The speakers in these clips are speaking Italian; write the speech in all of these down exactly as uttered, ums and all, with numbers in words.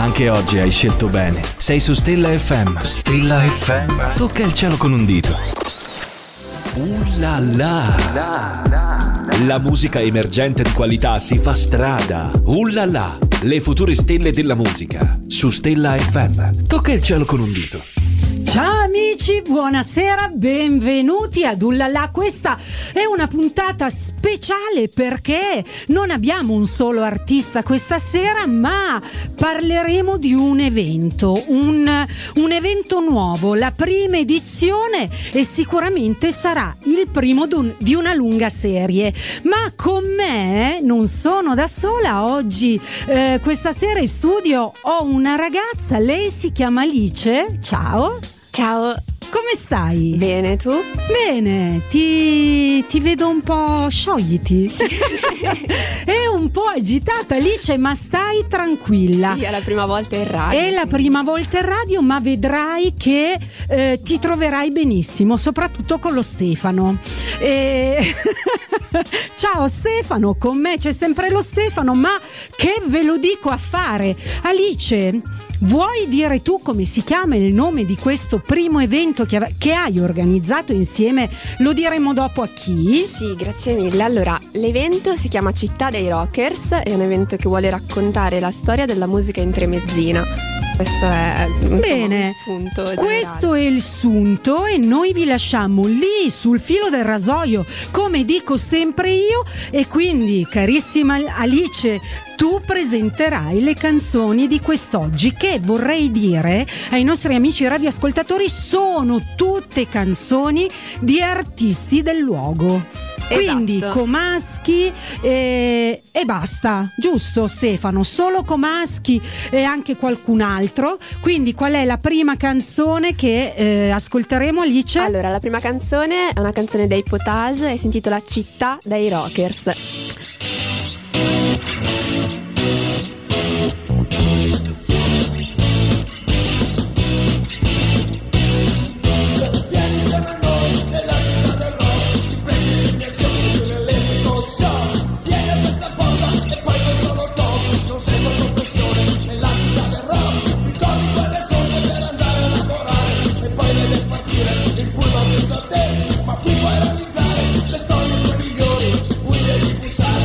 Anche oggi hai scelto bene. Sei su Stella F M. Stella F M. Tocca il cielo con un dito. Uh la la. La, la, la. La musica emergente di qualità si fa strada. Uh la la. Le future stelle della musica. Su Stella F M. Tocca il cielo con un dito. Ciao amici, buonasera, benvenuti ad Ullala. Questa è una puntata speciale perché non abbiamo un solo artista questa sera, ma parleremo di un evento, un, un evento nuovo, la prima edizione, e sicuramente sarà il primo d'un, di una lunga serie. Ma con me non sono da sola oggi, eh, questa sera in studio ho una ragazza, lei si chiama Alice. Ciao. Ciao. Come stai? Bene, tu? Bene, ti, ti vedo un po', sciogliti. È un po' agitata, Alice, ma stai tranquilla. Sì, è la prima volta in radio. È la prima volta in radio, ma vedrai che eh, ti troverai benissimo, soprattutto con lo Stefano. E... Ciao Stefano, con me c'è sempre lo Stefano, ma che ve lo dico a fare? Alice, vuoi dire tu come si chiama il nome di questo primo evento che, ave- che hai organizzato insieme? Lo diremo dopo a chi? Sì, grazie mille. Allora, l'evento si chiama Città dei Rockers, è un evento che vuole raccontare la storia della musica in Tremezzina. Questo è bene, il sunto generale. Questo è il sunto e noi vi lasciamo lì sul filo del rasoio, come dico sempre io, e quindi carissima Alice, tu presenterai le canzoni di quest'oggi, che vorrei dire ai nostri amici radioascoltatori sono tutte canzoni di artisti del luogo. Quindi esatto. comaschi e, e basta, giusto Stefano? Solo comaschi e anche qualcun altro. Quindi qual è la prima canzone che eh, ascolteremo, Alice? Allora, la prima canzone è una canzone dei Potage e si intitola Città dei Rockers. Senza te, ma qui puoi realizzare le storie tue migliori, William di Busare.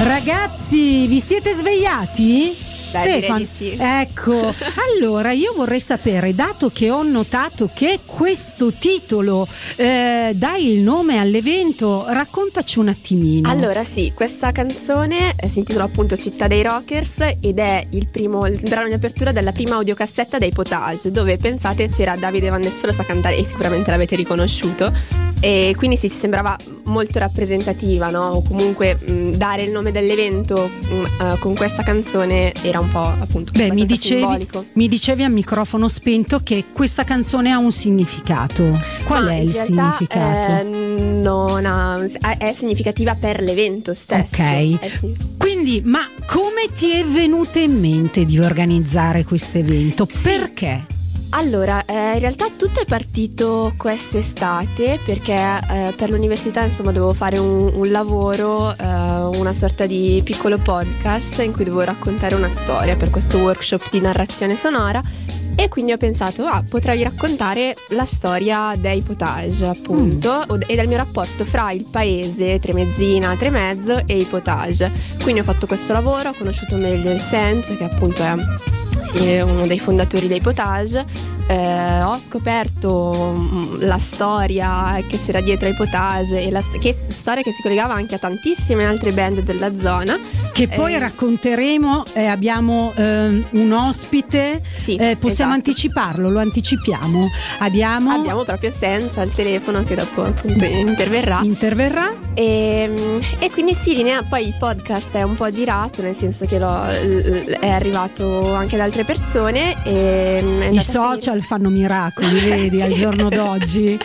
Ragazzi, vi siete svegliati? Beh, Stefano, direi di sì. Ecco, allora io vorrei sapere, dato che ho notato che questo titolo eh, dà il nome all'evento, raccontaci un attimino. Allora sì, questa canzone si intitola appunto Città dei Rockers ed è il primo il brano di apertura della prima audiocassetta dei Potage, dove pensate c'era Davide Van der Solo a cantare e sicuramente l'avete riconosciuto, e quindi sì, ci sembrava molto rappresentativa, no? O comunque mh, dare il nome dell'evento mh, uh, con questa canzone era un po' appunto Beh, mi dicevi, simbolico. mi dicevi a microfono spento che questa canzone ha un significato. Qual Ma è in il realtà, significato? eh, non ha, è significativa per l'evento stesso. Ok, Eh sì. quindi ma come ti è venuto in mente di organizzare questo evento? Sì. Perché? Allora, eh, in realtà tutto è partito quest'estate perché eh, per l'università insomma dovevo fare un, un lavoro, eh, una sorta di piccolo podcast in cui dovevo raccontare una storia per questo workshop di narrazione sonora, e quindi ho pensato, ah, potrei raccontare la storia dei Potage appunto mm. e del mio rapporto fra il paese, Tremezzina, Tremezzo e i Potage. Quindi ho fatto questo lavoro, ho conosciuto meglio il Senso, che appunto è uno dei fondatori dei Potage, eh, ho scoperto mh, la storia che c'era dietro ai Potage e la che, storia che si collegava anche a tantissime altre band della zona, che poi eh, racconteremo. eh, abbiamo ehm, un ospite, sì, eh, possiamo esatto. anticiparlo, lo anticipiamo. Abbiamo, abbiamo proprio Senso al telefono che dopo appunto interverrà interverrà. E, e quindi sì, linea, poi il podcast è un po' girato, nel senso che lo, l, è arrivato anche da altre persone e è I social fanno miracoli, vedi, al giorno d'oggi.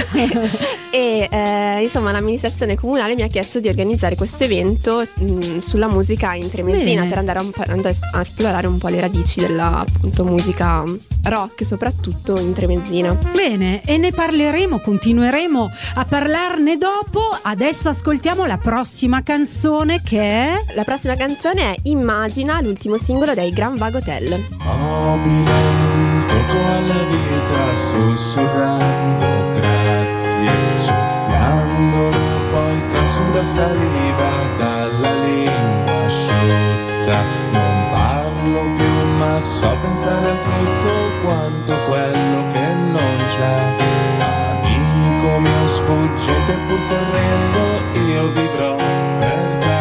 e eh, insomma l'amministrazione comunale mi ha chiesto di organizzare questo evento mh, sulla musica in Tremezzina. Bene. Per andare a, un po', andare a esplorare un po' le radici della appunto musica rock, soprattutto in Tremezzina. Bene, e ne parleremo, continueremo a parlarne dopo. Adesso ascoltiamo la prossima canzone, che è la prossima canzone è Immagina, l'ultimo singolo dei Grand Vago Hotel. Mobile un poco alla vita, sussurrando grazie, soffiandolo poi trasuda saliva dalla lingua asciutta. Non parlo più ma so pensare a tutto quanto quello che non c'è. Amico mio sfuggente pur correndo io vivrò per te.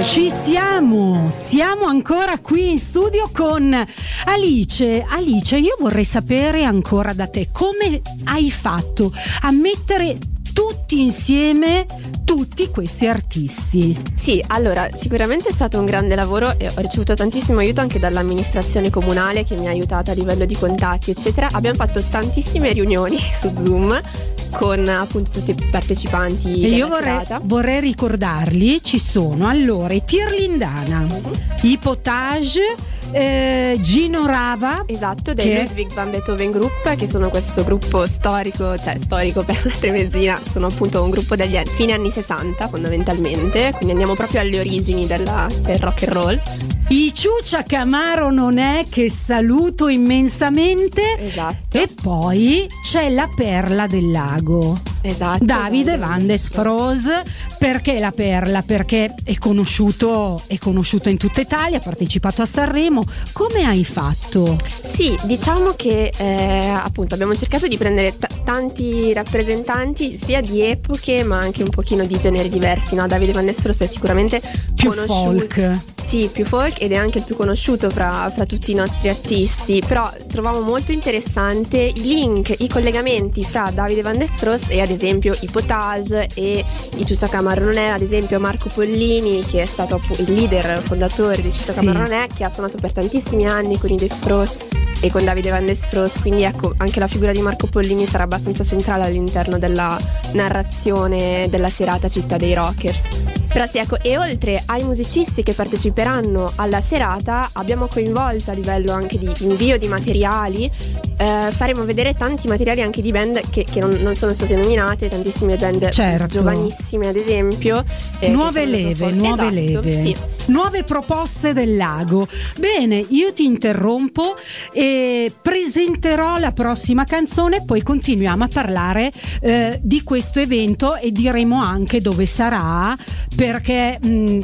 Ci siamo, siamo ancora qui in studio con Alice. Alice, io vorrei sapere ancora da te come hai fatto a mettere tutti insieme tutti questi artisti. Sì, allora sicuramente è stato un grande lavoro e ho ricevuto tantissimo aiuto anche dall'amministrazione comunale che mi ha aiutato a livello di contatti eccetera. Abbiamo fatto tantissime riunioni su Zoom con appunto tutti i partecipanti. E io vorrei, vorrei ricordarli. Ci sono allora i Tirlindana, uh-huh. i Potage, eh, Gino Rava, esatto, dei che... Ludwig van Beethoven Group, che sono questo gruppo storico, cioè storico per la Tremezzina, sono appunto un gruppo degli anni, fine anni sessanta fondamentalmente, quindi andiamo proprio alle origini della, del rock and roll. I Ciuccia Camaro non è, che saluto immensamente. Esatto. E poi c'è la Perla del Lago. Esatto. Davide Van des Froes. Perché la Perla? Perché è conosciuto, è conosciuto in tutta Italia, ha partecipato a Sanremo. Come hai fatto? Sì, diciamo che eh, appunto abbiamo cercato di prendere t- tanti rappresentanti sia di epoche ma anche un pochino di generi diversi, no? Davide Van des Froes è sicuramente più conosciuto. folk. Sì, più folk, ed è anche il più conosciuto fra, fra tutti i nostri artisti, però trovavo molto interessante i link, i collegamenti fra Davide Van des Froes e ad esempio i Potage e i Ciuccia Camarronè, ad esempio Marco Pollini, che è stato il leader fondatore di Ciuccia sì. Camarronè, che ha suonato per tantissimi anni con i Des Froes e con Davide Van des Froes, quindi ecco, anche la figura di Marco Pollini sarà abbastanza centrale all'interno della narrazione della serata Città dei Rockers. Però sì, ecco, e oltre ai musicisti che parteciperanno alla serata, abbiamo coinvolto a livello anche di invio di materiali, eh, faremo vedere tanti materiali anche di band che, che non, non sono state nominate, tantissime band certo. giovanissime ad esempio. Eh, nuove leve, nuove esatto, leve, sì. nuove proposte del lago. Bene, io ti interrompo e presenterò la prossima canzone, poi continuiamo a parlare eh, di questo evento e diremo anche dove sarà, perché mh,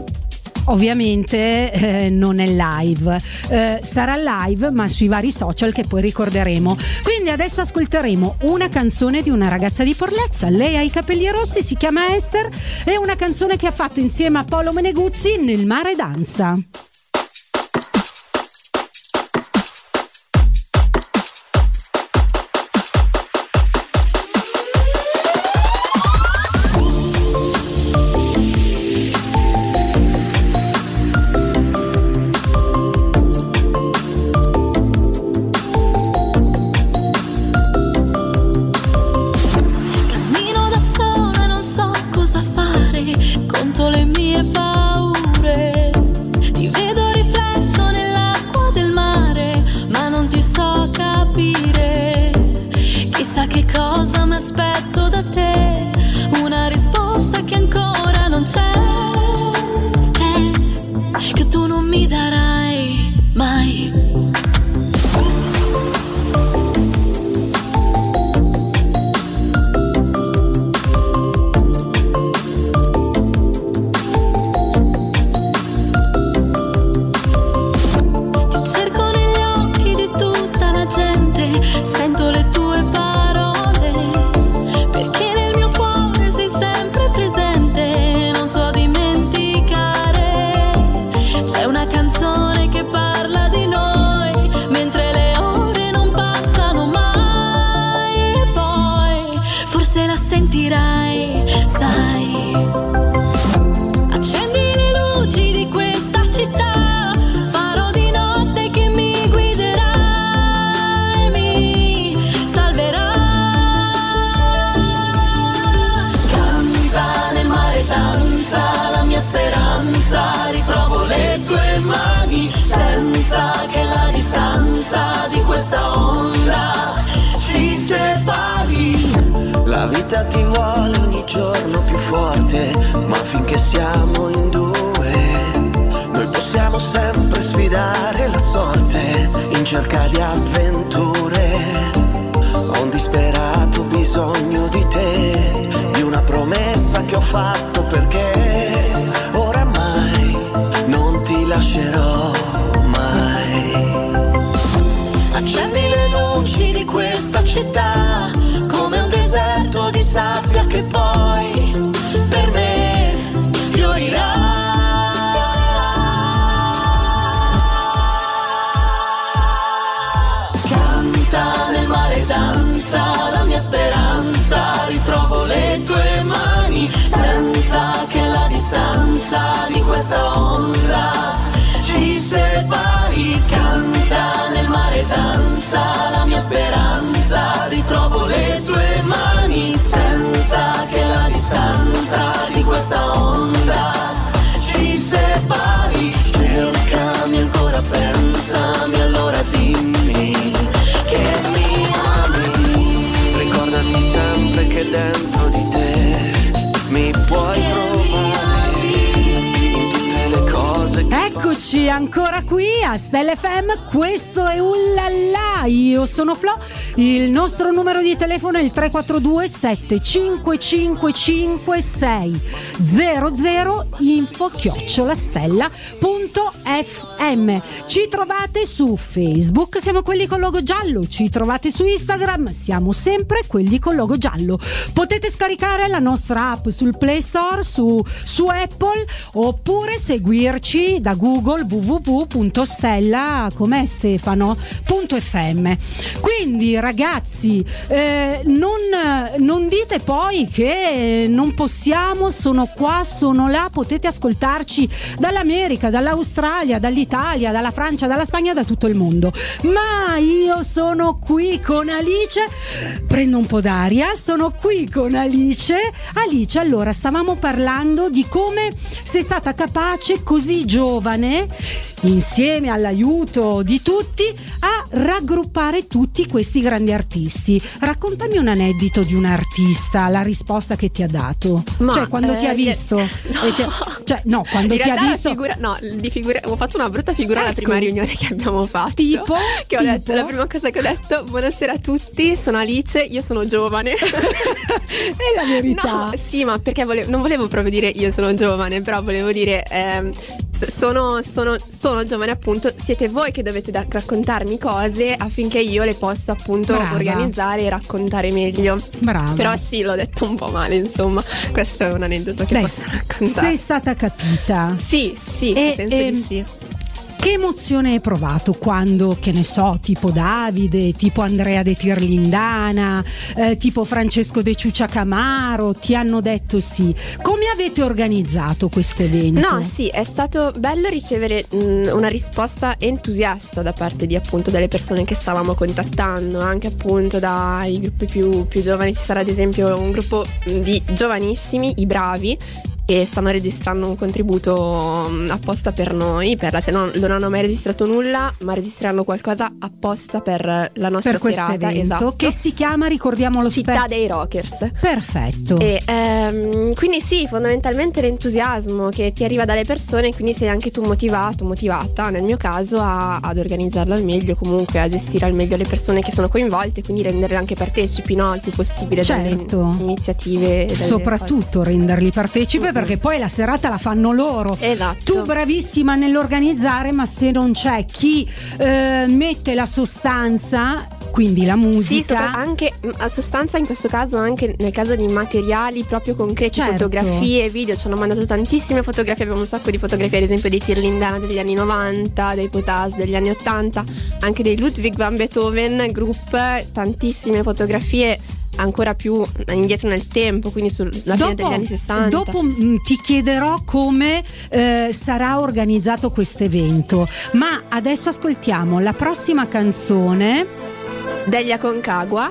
ovviamente eh, non è live, eh, sarà live ma sui vari social che poi ricorderemo. Quindi adesso ascolteremo una canzone di una ragazza di Porlezza, lei ha i capelli rossi, si chiama Esther, è una canzone che ha fatto insieme a Paolo Meneguzzi, Nel mare danza. Ti vuole ogni giorno più forte, ma finché siamo in due, noi possiamo sempre sfidare la sorte in cerca di avventure. Ho un disperato bisogno di te, di una promessa che ho fatto, perché oramai non ti lascerò mai. Accendi le luci di questa città come un deserto di sabbia che poi per me fiorirà. pensa che la distanza di questa onda ci separi? Cercami ancora, pensami, allora dimmi che mi ami. Ricordati sempre che dentro di te mi puoi trovare in tutte le cose che Eccoci ancora qui a Stella F M, questo è Ullala, io sono Flo, il nostro numero di telefono è il tre quattro due sette cinque cinque cinque sei zero zero, info chiocciola stella punto effe emme. Ci trovate su Facebook, siamo quelli con logo giallo, ci trovate su Instagram, siamo sempre quelli con logo giallo. Potete scaricare la nostra app sul Play Store, su, su Apple, oppure seguirci da Google w w w punto stella come Stefano punto effe emme. Quindi ragazzi, eh, non, non dite poi che non possiamo, sono qua, sono là. Potete ascoltarci dall'America, dall'Australia, dall'Italia, dalla Francia, dalla Spagna, da tutto il mondo. Ma io sono qui con Alice, prendo un po' d'aria, sono qui con Alice. Alice, allora stavamo parlando di come sei stata capace così giovane, insieme all'aiuto di tutti, a raggruppare tutti questi grandi artisti. Raccontami un aneddoto di un artista, la risposta che ti ha dato. Ma, cioè quando eh, ti ha visto no. e ti, cioè no, quando in ti ha realtà visto la figura, no, di figura, ho fatto una brutta figura alla Ecco. prima riunione che abbiamo fatto. Tipo? Che ho Tipo? detto, la prima cosa che ho detto: buonasera a tutti, sono Alice, io sono giovane. è la verità. No, sì, ma perché volevo, non volevo proprio dire io sono giovane, però volevo dire ehm, sono, sono, sono giovane, appunto. Siete voi che dovete da- raccontarmi cose affinché io le possa appunto Brava. organizzare e raccontare meglio. Brava. Però sì, l'ho detto un po' male, insomma. Questo è un aneddoto che Beh, posso raccontare. sei stata capita. Sì, sì, E- penso e- di sì. Che emozione hai provato quando, che ne so, tipo Davide, tipo Andrea De Tirlindana, eh, tipo Francesco De Ciuccia Camaro ti hanno detto sì? Come avete organizzato questo evento? No, sì, è stato bello ricevere mh, una risposta entusiasta da parte di appunto delle persone che stavamo contattando, anche appunto dai gruppi più, più giovani. Ci sarà ad esempio un gruppo di giovanissimi, i Bravi, e stanno registrando un contributo mh, apposta per noi, per la, se non, non hanno mai registrato nulla, ma registreranno qualcosa apposta per la nostra per questo serata, evento, esatto. che si chiama, ricordiamolo, Città spe- dei Rockers. Perfetto. E ehm, quindi sì, fondamentalmente l'entusiasmo che ti arriva dalle persone, quindi sei anche tu motivato, motivata nel mio caso a, ad organizzarlo al meglio, comunque a gestire al meglio le persone che sono coinvolte, quindi renderle anche partecipi, no, il più possibile Certo. dalle iniziative, dalle Soprattutto renderli partecipi, perché poi la serata la fanno loro. Esatto. Tu bravissima nell'organizzare, ma se non c'è chi eh, mette la sostanza, quindi la Sì, musica. sopra- anche a sostanza in questo caso, anche nel caso di materiali proprio concreti, Certo. fotografie, video, ci hanno mandato tantissime fotografie, abbiamo un sacco di fotografie ad esempio dei Tirlindana degli anni novanta, dei Potage degli anni ottanta, anche dei Ludwig van Beethoven Group, tantissime fotografie ancora più indietro nel tempo, quindi sulla fine degli anni sessanta. Dopo mh, ti chiederò come eh, sarà organizzato questo evento, ma adesso ascoltiamo la prossima canzone. Degli Aconcagua.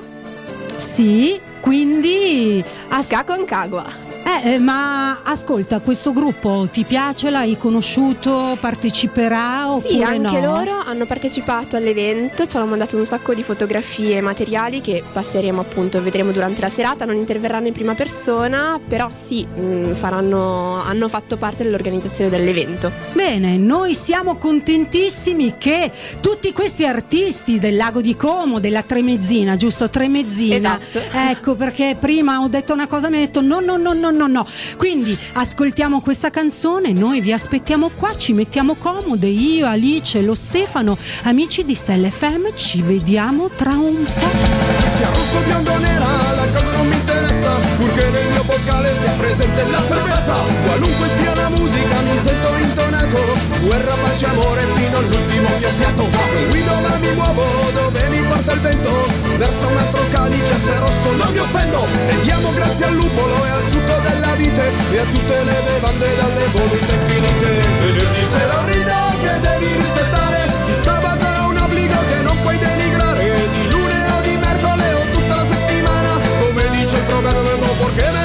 Sì, quindi as- Aconcagua. eh, eh, ma ascolta, questo gruppo ti piace? L'hai conosciuto? Parteciperà oppure Sì, anche no? loro hanno partecipato all'evento, ci hanno mandato un sacco di fotografie e materiali che passeremo appunto, vedremo durante la serata, non interverranno in prima persona, però sì, mh, faranno, hanno fatto parte dell'organizzazione dell'evento. Bene, noi siamo contentissimi che tutti questi artisti del Lago di Como, della Tremezzina, giusto? Tremezzina. Esatto. Ecco, perché prima ho detto una cosa, mi ha detto no, no, no, no, no, no. Quindi ascoltiamo questa canzone, noi vi aspettiamo qua, ci mettiamo comode, io, Alice, lo Stefano, amici di Stella F M, ci vediamo tra un po'. Sia rosso, bianco, nera, la cosa non mi interessa, purché nel mio boccale sia presente la cerveza. Qualunque sia la musica mi sento intonato, guerra, pace, amore fino all'ultimo mio fiato. Guido ma mi muovo dove mi porta il vento, verso un altro calice, se rosso non mi offendo. E diamo grazie al lupolo e al succo della vite e a tutte le bevande dalle volute infinite. Venerdì sera un rito che devi rispettare, il sabato è un obbligo che non puoi denigrare, di lunedì o di mercoledì o tutta la settimana, come dice il proverbio, perché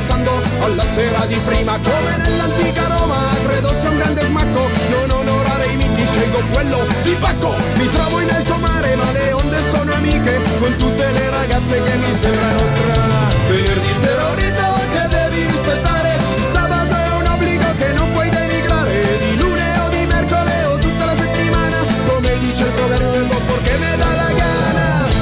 pensando alla sera di prima. Come nell'antica Roma, credo sia un grande smacco non onorare i miti, scelgo quello di Bacco. Mi trovo in alto mare ma le onde sono amiche, con tutte le ragazze che mi sembrano strane. Venerdì sera un rito che devi rispettare, il sabato è un obbligo che non puoi denigrare, di lunedì o di mercoledì o tutta la settimana, come dice il proverbio del popolo che me dà la gana.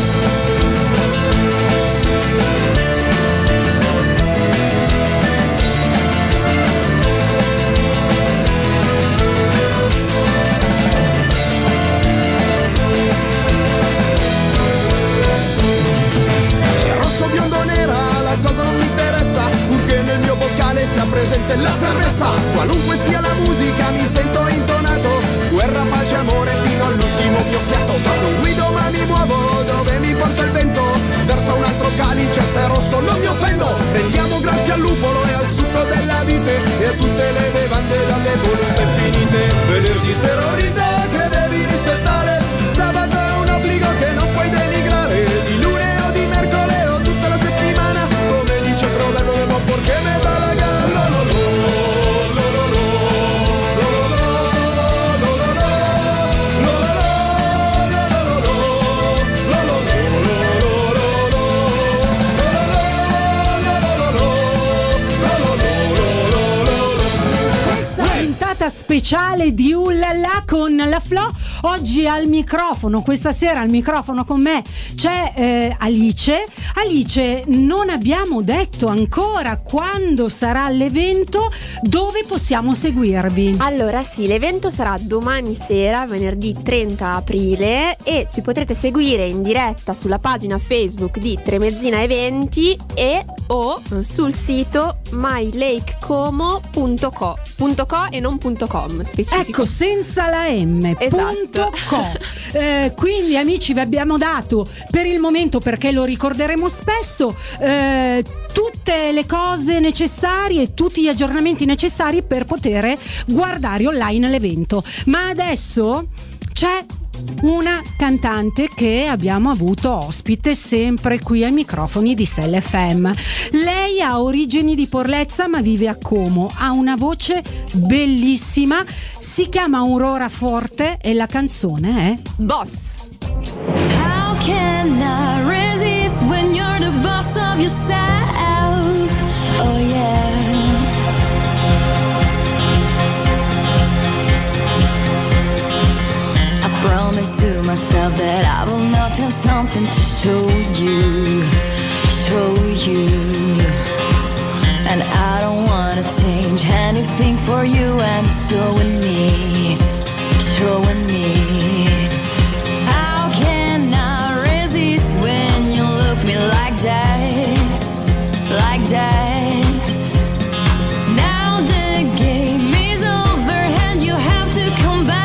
Biondo nera, la cosa non mi interessa, purché nel mio boccale sia presente la cerveza. Qualunque sia la musica mi sento intonato, guerra, pace, amore fino all'ultimo mio fiato. Non guido ma mi muovo dove mi porta il vento, verso un altro calice se rosso non mi offendo. Rendiamo grazie al lupolo e al succo della vite e a tutte le bevande dalle volontà infinite. Venerdì sera rite che devi rispettare, il sabato è un obbligo che non puoi denigrare, di lunedì o di mercoledì o tutta la settimana, come dice il proverbio del popolo che me dà la gana. Lo, lo, lo, lo, lo, lo, speciale di Ullala con la Flo. Oggi al microfono, questa sera al microfono con me c'è eh, Alice. Alice, non abbiamo detto ancora quando sarà l'evento, dove possiamo seguirvi. Allora sì, l'evento sarà domani sera, venerdì trenta aprile, e ci potrete seguire in diretta sulla pagina Facebook di Tremezzina Eventi e o sul sito my lake como punto co punto co e non punto com specifico. Ecco, senza la M. Esatto. Punto co. Eh, quindi amici, vi abbiamo dato per il momento, perché lo ricorderemo spesso, eh, tutte le cose necessarie, tutti gli aggiornamenti necessari per poter guardare online l'evento. Ma adesso c'è una cantante che abbiamo avuto ospite sempre qui ai microfoni di Stella F M. Lei ha origini di Porlezza ma vive a Como, ha una voce bellissima, si chiama Aurora Forte e la canzone è Boss. How can I resist when you're the boss of yourself? Oh yeah. Promise to myself that I will not have something to show you, show you. And I don't wanna change anything for you, and showing me, showing me. How can I resist when you look me like that, like that? Now the game is over and you have to come back.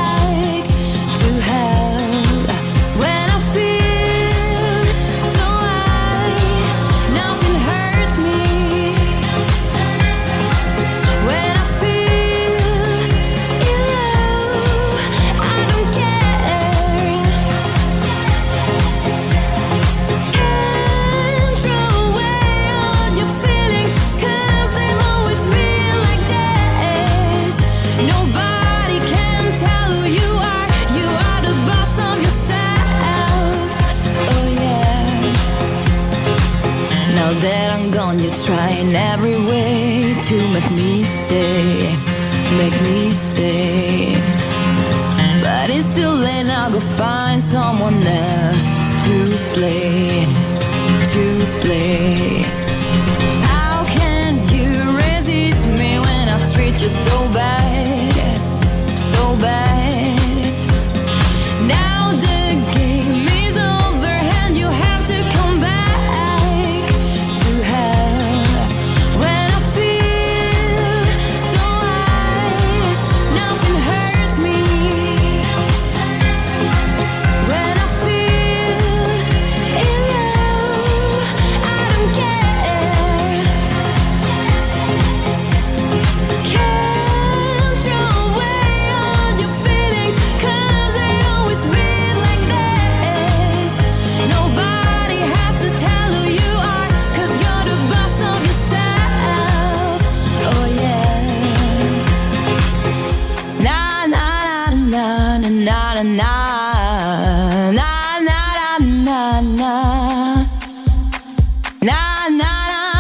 That I'm gone, you're trying every way to make me stay, make me stay. But it's too late now, go find someone else to play, to play. How can you resist me when I treat you so bad, so bad? Now the game is over and you have to come back. When I feel so high, na na na na na na na na.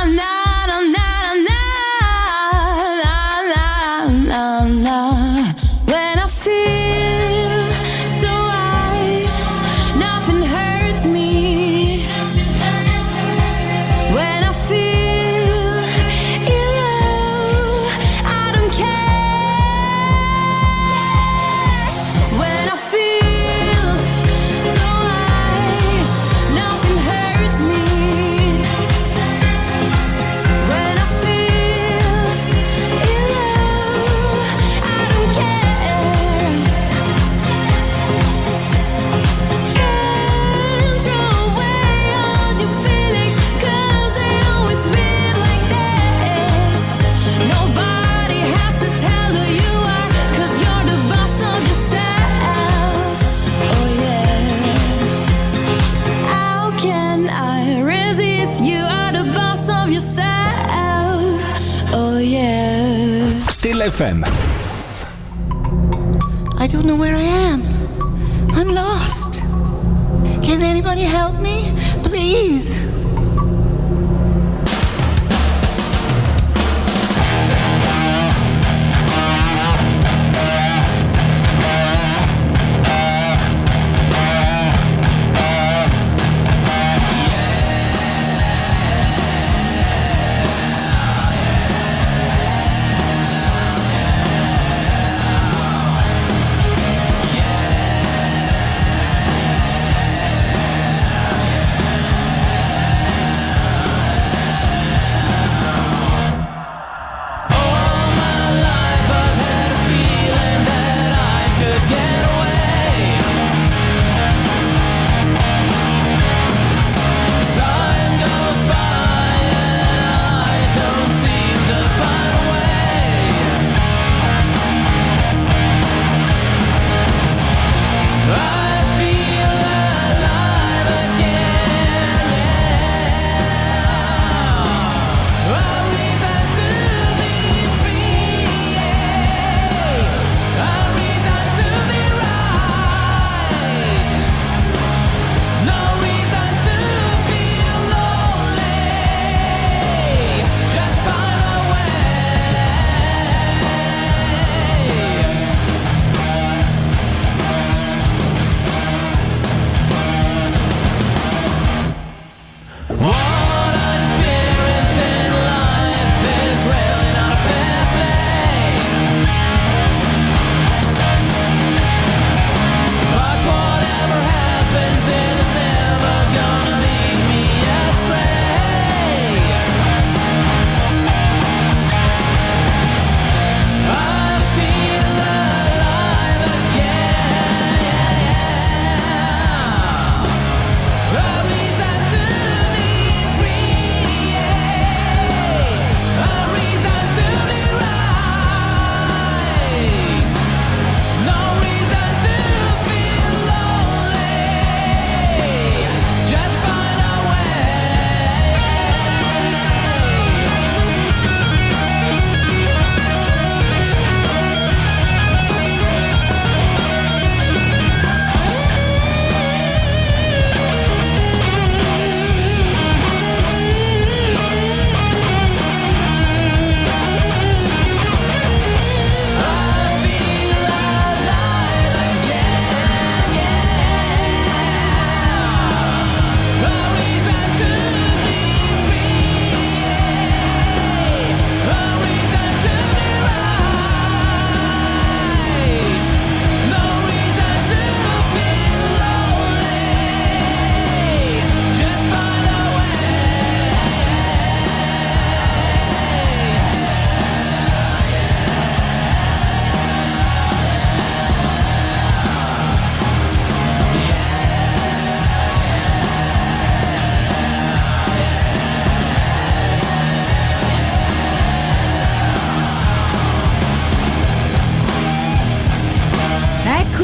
Stella F M. I don't know where I am. I'm lost. Can anybody help me? Please.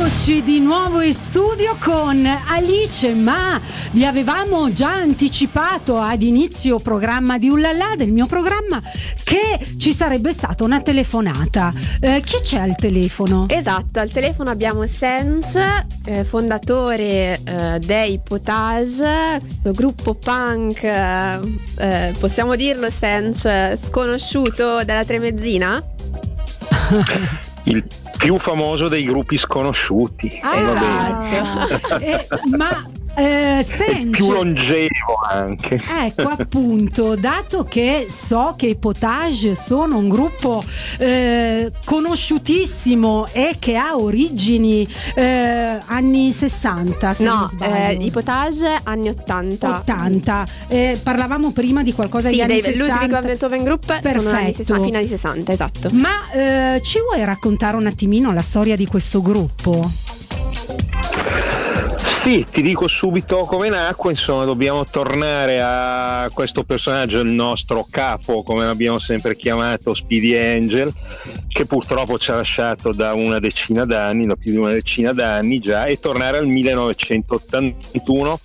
Eccoci di nuovo in studio con Alice, ma vi avevamo già anticipato ad inizio programma di Ullala, del mio programma, che ci sarebbe stata una telefonata. Eh, chi c'è al telefono? Esatto, al telefono abbiamo Sench, eh, fondatore eh, dei Potage, questo gruppo punk, eh, eh, possiamo dirlo Sench, sconosciuto dalla Tremezzina? Il più famoso dei gruppi sconosciuti. Ah, eh, ma eh, Sench, più longevo anche. Ecco, appunto, dato che so che i Potage sono un gruppo eh, conosciutissimo e che ha origini eh, anni sessanta, se non No, sbaglio. eh, i Potage anni ottanta. ottanta. Eh, parlavamo prima di qualcosa Sì, degli anni dei Ludwig sessanta. van Beethoven Group sono anni Perfetto. sessanta, fino agli sessanta, esatto. Ma eh, ci vuoi raccontare un attimino la storia di questo gruppo? Sì, ti dico subito come nacque. Insomma, dobbiamo tornare a questo personaggio, il nostro capo, come l'abbiamo sempre chiamato, Speedy Angel, che purtroppo ci ha lasciato da una decina d'anni, da più di una decina d'anni già, e tornare al millenovecentottantuno,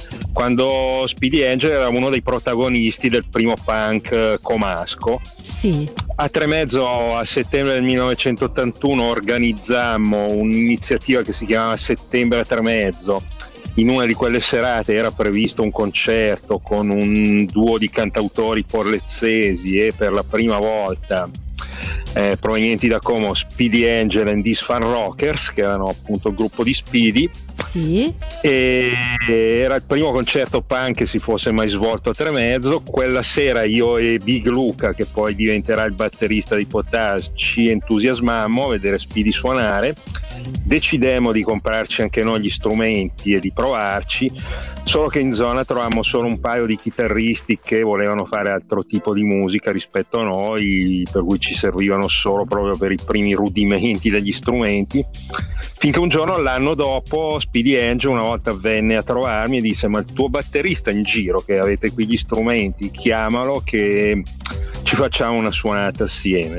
quando Speedy Angel era uno dei protagonisti del primo punk comasco. Sì. A Tremezzo, a settembre del millenovecentottantuno, organizzammo un'iniziativa che si chiamava Settembre a Tremezzo. In una di quelle serate era previsto un concerto con un duo di cantautori porlezzesi e per la prima volta eh, provenienti da Como, Speedy Angel and These Fan Rockers, che erano appunto il gruppo di Speedy. Sì. E era il primo concerto punk che si fosse mai svolto a Tremezzo. Quella sera io e Big Luca, che poi diventerà il batterista di Potage, ci entusiasmammo a vedere Speedy suonare. Decidemmo di comprarci anche noi gli strumenti e di provarci, solo che in zona trovammo solo un paio di chitarristi che volevano fare altro tipo di musica rispetto a noi, per cui ci servivano solo proprio per i primi rudimenti degli strumenti, finché un giorno, l'anno dopo, Speedy Angel una volta venne a trovarmi e disse: ma il tuo batterista in giro, che avete qui gli strumenti, chiamalo che ci facciamo una suonata assieme.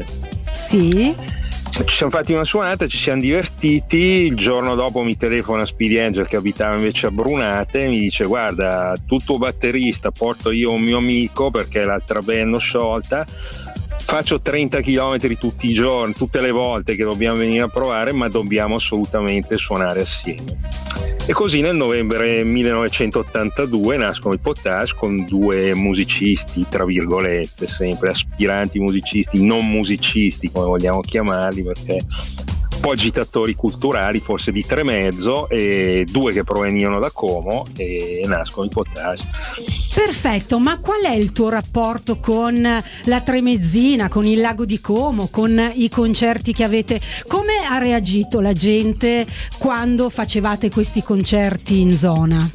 Sì. Ci siamo fatti una suonata, ci siamo divertiti. Il giorno dopo mi telefona Speedy Angel, che abitava invece a Brunate, e mi dice: guarda, tu tuo batterista, porto io un mio amico perché l'altra band l'ho sciolta, faccio trenta chilometri tutti i giorni, tutte le volte che dobbiamo venire a provare, ma dobbiamo assolutamente suonare assieme. E così nel novembre millenovecentottantadue nascono i Potage, con due musicisti, tra virgolette, sempre aspiranti musicisti, non musicisti come vogliamo chiamarli, perché un po' agitatori culturali, forse di Tremezzo, e due che provenivano da Como, e nascono i Potage. Perfetto, ma qual è il tuo rapporto con la Tremezzina, con il lago di Como, con i concerti che avete? Come ha reagito la gente quando facevate questi concerti in zona?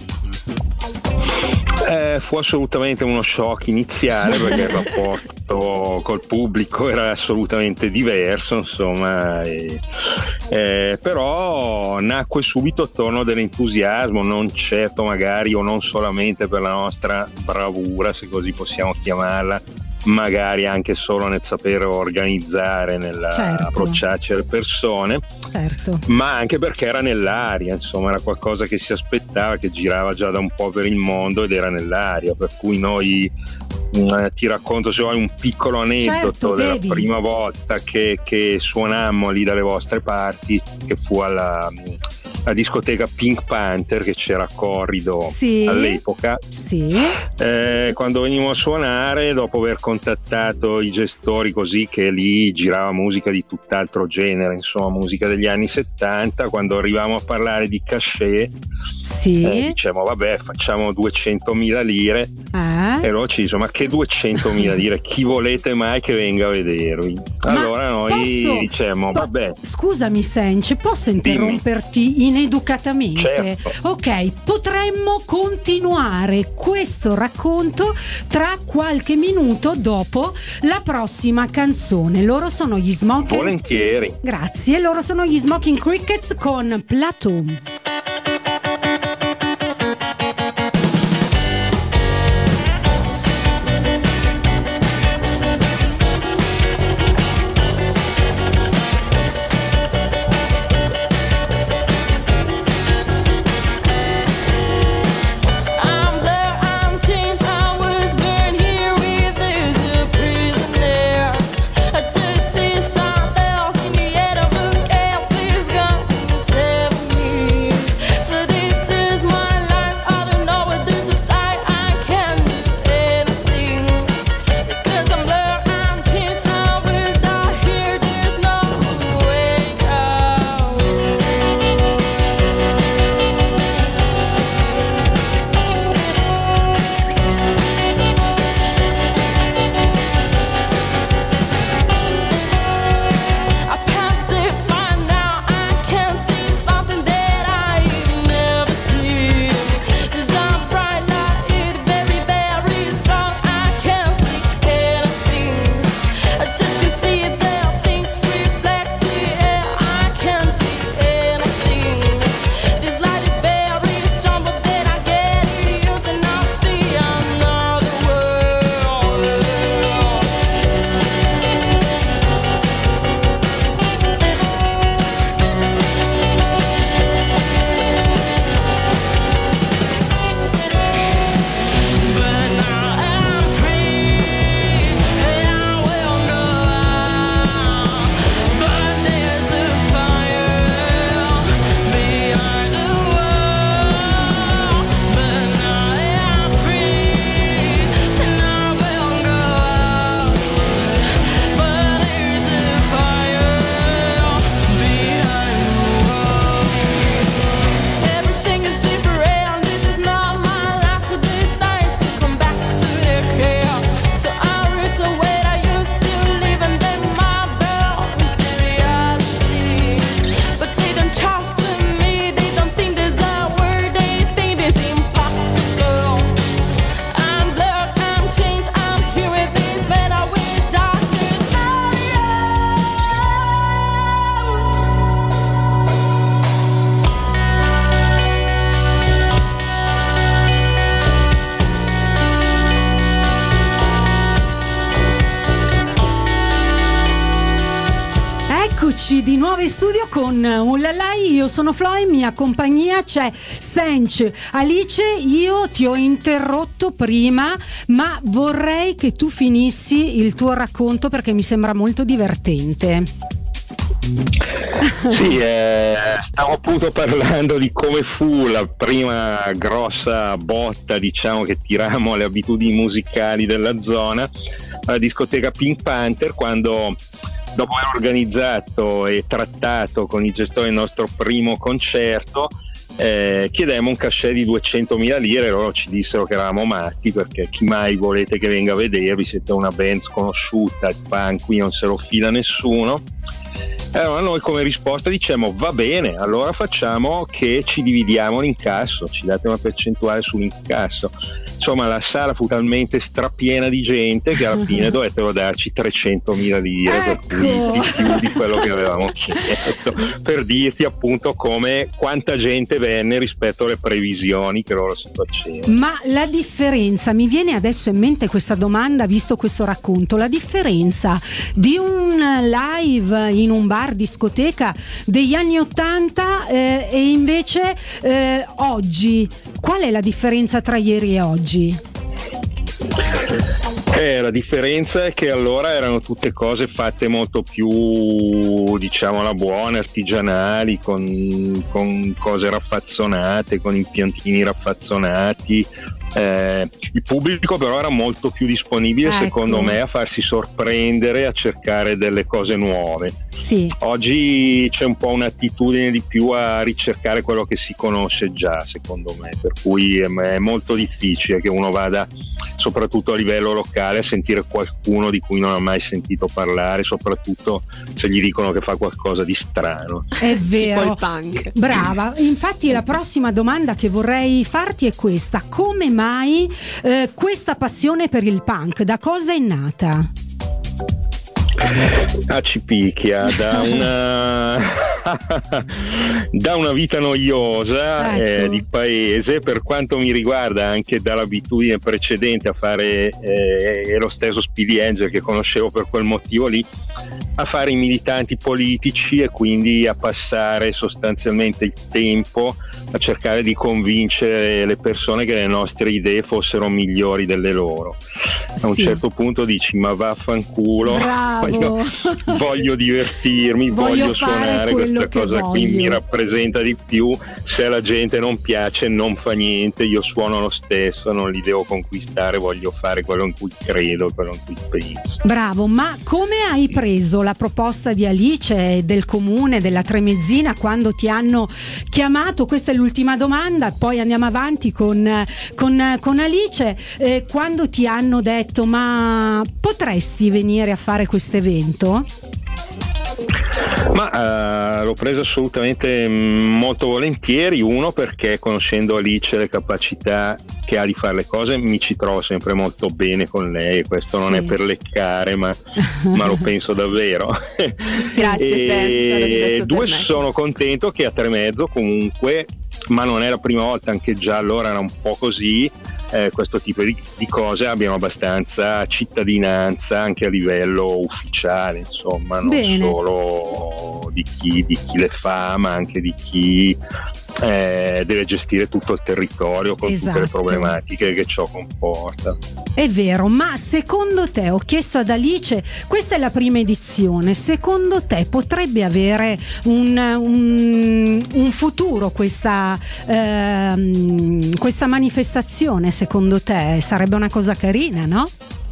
Eh, fu assolutamente uno shock iniziale, perché il rapporto col pubblico era assolutamente diverso, insomma, e, eh, però nacque subito attorno dell'entusiasmo, non certo magari o non solamente per la nostra bravura, se così possiamo chiamarla, magari anche solo nel saper organizzare, nell'approcciarci certo. alle persone, certo. ma anche perché era nell'aria, insomma, era qualcosa che si aspettava, che girava già da un po' per il mondo ed era nell'aria, per cui noi eh, ti racconto, se vuoi, un piccolo aneddoto certo, della devi. prima volta che, che suonammo lì dalle vostre parti, che fu alla la discoteca Pink Panther, che c'era a Corrido sì, all'epoca. Sì. Eh, quando venivamo a suonare, dopo aver contattato i gestori, così che lì girava musica di tutt'altro genere, insomma musica degli anni settanta, quando arrivavamo a parlare di cachet, sì. eh, diciamo vabbè, facciamo duecentomila lire, eh? e loro ci dicono: ma che duecentomila lire, chi volete mai che venga a vedervi? Allora ma noi posso, diciamo po- vabbè. Scusami Sench, posso interromperti Dimmi. ineducatamente? Certo. Ok, potremmo continuare questo racconto tra qualche minuto dopo la prossima canzone. Loro sono gli Smoking. Volentieri. Grazie, loro sono gli Smoking Crickets con Platoon. nuovo in studio con Ullalai, io sono Flo, in mia compagnia c'è Sench. Alice, io ti ho interrotto prima, ma vorrei che tu finissi il tuo racconto perché mi sembra molto divertente. Sì, eh, stavo appunto parlando di come fu la prima grossa botta, diciamo, che tirammo alle abitudini musicali della zona, alla discoteca Pink Panther, quando, dopo aver organizzato e trattato con i gestori il nostro primo concerto, eh, chiedemmo un cachet di duecentomila lire e loro ci dissero che eravamo matti, perché chi mai volete che venga a vedervi, siete una band sconosciuta, il punk qui non se lo fila nessuno. Allora noi come risposta diciamo: va bene, allora facciamo che ci dividiamo l'incasso, ci date una percentuale sull'incasso. Insomma, la sala fu talmente strapiena di gente che alla fine dovettero darci trecentomila lire, ecco. Per cui di più di quello che avevamo chiesto, per dirti appunto come quanta gente venne rispetto alle previsioni che loro si facevano. Ma la differenza, mi viene adesso in mente questa domanda visto questo racconto, la differenza di un live in un bar discoteca degli anni ottanta eh, e invece eh, oggi, qual è la differenza tra ieri e oggi? Eh, la differenza è che allora erano tutte cose fatte molto più, diciamo, alla buona, artigianali, con, con cose raffazzonate, con impiantini raffazzonati. Eh, il pubblico però era molto più disponibile, ecco, secondo me, a farsi sorprendere, a cercare delle cose nuove. Sì. Oggi c'è un po' un'attitudine di più a ricercare quello che si conosce già, secondo me, per cui è, è molto difficile che uno vada, soprattutto a livello locale, a sentire qualcuno di cui non ha mai sentito parlare, soprattutto se gli dicono che fa qualcosa di strano. È vero. Tipo il punk. Brava. Infatti la prossima domanda che vorrei farti è questa: come mai eh, questa passione per il punk? Da cosa è nata? Ah, ci picchia da una da una vita noiosa, ecco, eh, di paese, per quanto mi riguarda anche dall'abitudine precedente a fare eh, lo stesso Speedy Angel, che conoscevo per quel motivo lì, a fare i militanti politici e quindi a passare sostanzialmente il tempo a cercare di convincere le persone che le nostre idee fossero migliori delle loro. A un sì. certo punto dici: ma vaffanculo, voglio, voglio divertirmi, voglio, voglio suonare questa cosa qui, mi rappresenta di più, se alla gente non piace non fa niente, io suono lo stesso, non li devo conquistare, voglio fare quello in cui credo, quello in cui penso. Bravo, ma come hai preso la proposta di Alice e del comune, della Tremezzina, quando ti hanno chiamato? Questa è l'ultima domanda, poi andiamo avanti con, con, con Alice. Eh, quando ti hanno detto: ma potresti venire a fare questo evento? Ma uh, l'ho preso assolutamente molto volentieri. Uno, perché conoscendo Alice le capacità che ha di fare le cose, mi ci trovo sempre molto bene con lei, questo sì. non è per leccare, ma, ma lo penso davvero. Grazie. E due, sono contento che a Tremezzo comunque, ma non è la prima volta, anche già allora era un po' così, Eh, questo tipo di, di cose abbiano abbastanza cittadinanza anche a livello ufficiale, insomma, non Bene. solo di chi, di chi le fa, ma anche di chi eh, deve gestire tutto il territorio con esatto. tutte le problematiche che ciò comporta. È vero, ma secondo te, ho chiesto ad Alice, questa è la prima edizione, secondo te potrebbe avere un, un, un futuro questa, ehm, questa manifestazione? Secondo te sarebbe una cosa carina, no?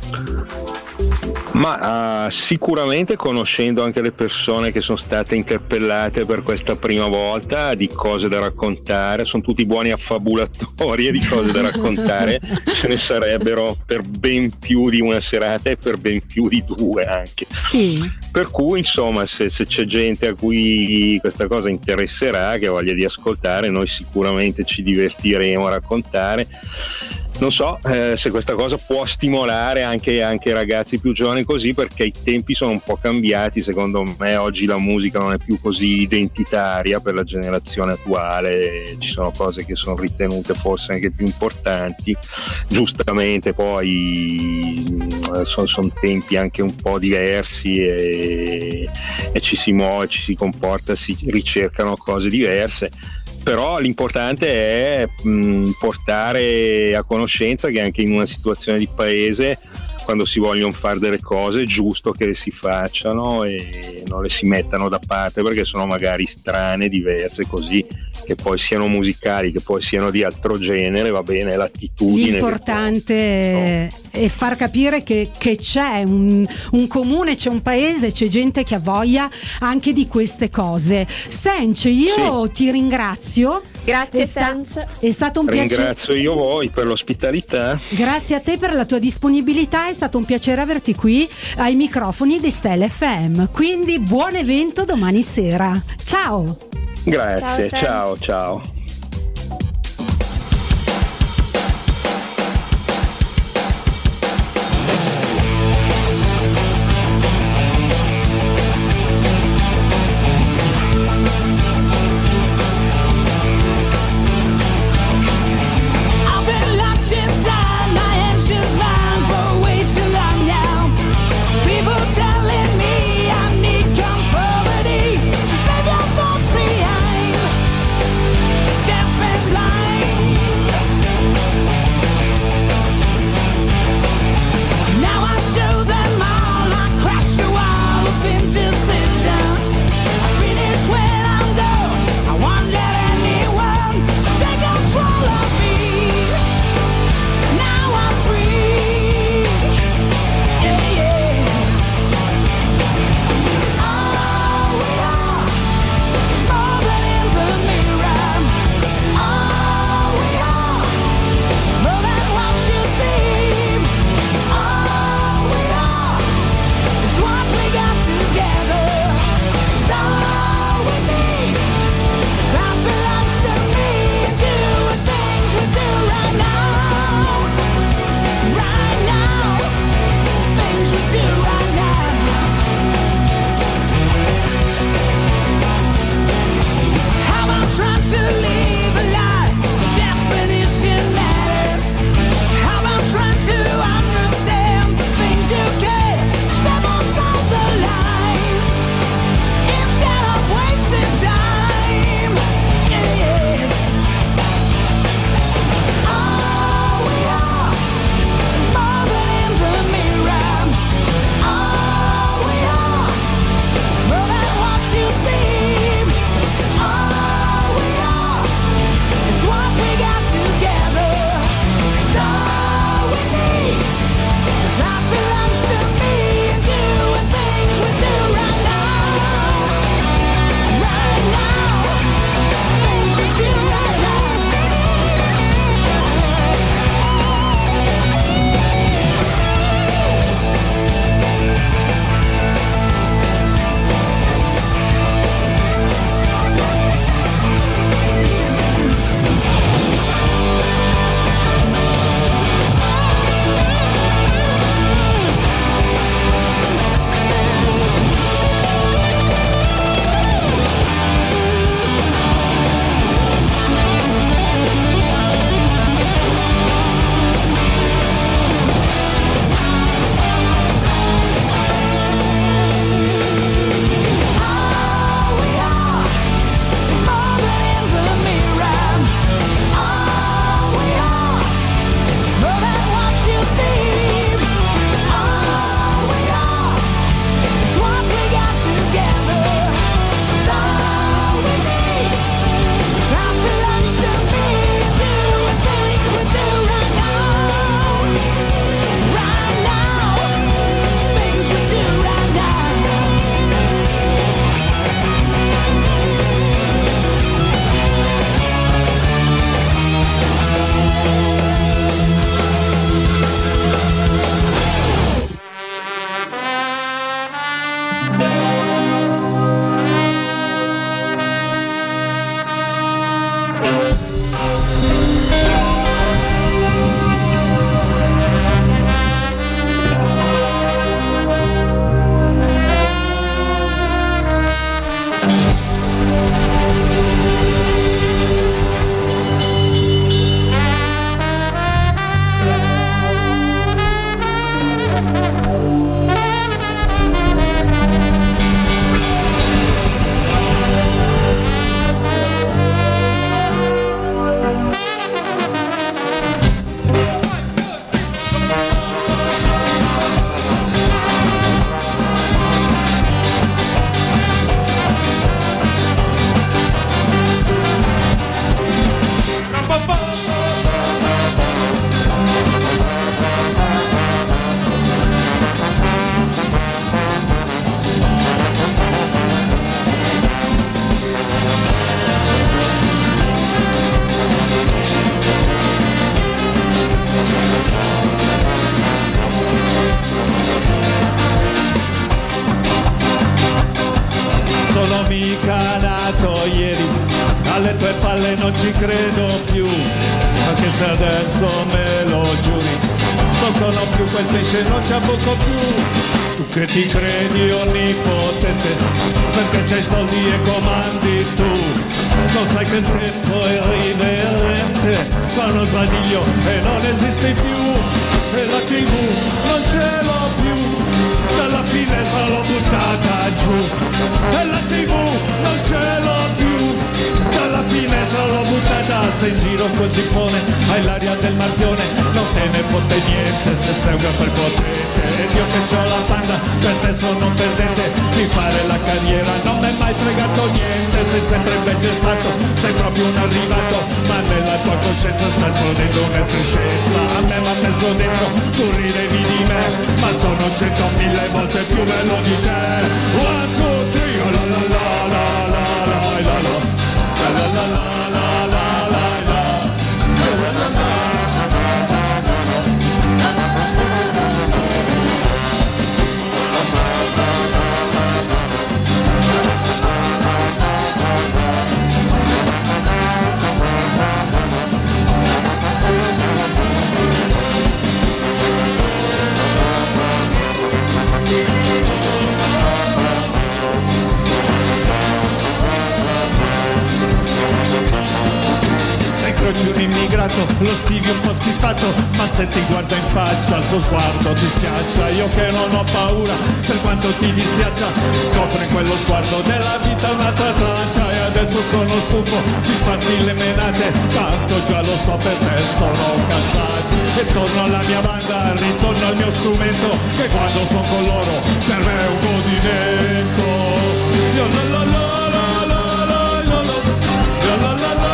Ma uh, sicuramente, conoscendo anche le persone che sono state interpellate per questa prima volta, di cose da raccontare, sono tutti buoni affabulatori e di cose da raccontare ce ne sarebbero per ben più di una serata e per ben più di due anche. Sì. Per cui insomma, se, se c'è gente a cui questa cosa interesserà, che ha voglia di ascoltare, noi sicuramente ci divertiremo a raccontare. non so eh, se questa cosa può stimolare anche, anche i ragazzi più giovani così, perché i tempi sono un po' cambiati. Secondo me oggi la musica non è più così identitaria per la generazione attuale, ci sono cose che sono ritenute forse anche più importanti, giustamente. Poi sono, sono tempi anche un po' diversi e, e ci si muove, ci si comporta, si ricercano cose diverse. Però l'importante è mh, portare a conoscenza che anche in una situazione di paese, quando si vogliono fare delle cose, è giusto che le si facciano e non le si mettano da parte perché sono magari strane, diverse, così, che poi siano musicali, che poi siano di altro genere, va bene, l'attitudine. L'importante poi... è far capire che, che c'è un, un comune, c'è un paese, c'è gente che ha voglia anche di queste cose. Senc, io sì. ti ringrazio. Grazie, è, sta- è stato un Ringrazio piacere. Ringrazio io voi per l'ospitalità. Grazie a te per la tua disponibilità, è stato un piacere averti qui ai microfoni di Stella F M. Quindi buon evento domani sera. Ciao. Grazie, ciao, ciao. ciao. Telling me I need conformity. Save your thoughts behind. fatto ieri, alle tue palle non ci credo più, anche se adesso me lo giuri, non sono più quel pesce, non ci abbocco più. Tu che ti credi onnipotente, perché c'hai soldi e comandi tu, non sai che il tempo è irriverente, fa uno sbadiglio e non esisti più, e la tivù non ce l'ho più, dalla finestra l'ho buttata giù, e la tivù non ce l'ho più, dalla finestra l'ho buttata, sei in giro col gippone, hai l'aria del marpione, non te ne fotte niente se sei un per potente, ed io che c'ho la panda, per te sono un perdente, di fare la carriera non mi è mai fregato niente, sei sempre invece santo, sei proprio un arrivato, ma nella tua coscienza sta esplodendo un'escrescenza, a me m'ha messo dentro, tu ridevi di me, ma sono centomila volte più bello di te. One, two, three, oh la la la la la la la la la la la la. Incroci un immigrato, lo schivi un po' schifato, ma se ti guarda in faccia il suo sguardo ti schiaccia. Io che non ho paura, per quanto ti dispiaccia, scopro in quello sguardo della vita un'altra traccia. E adesso sono stufo di farti le menate, tanto già lo so, per te sono cazzate. E torno alla mia banda, ritorno al mio strumento, che quando sono con loro per me è un godimento. Io la la la la la la la la la la la.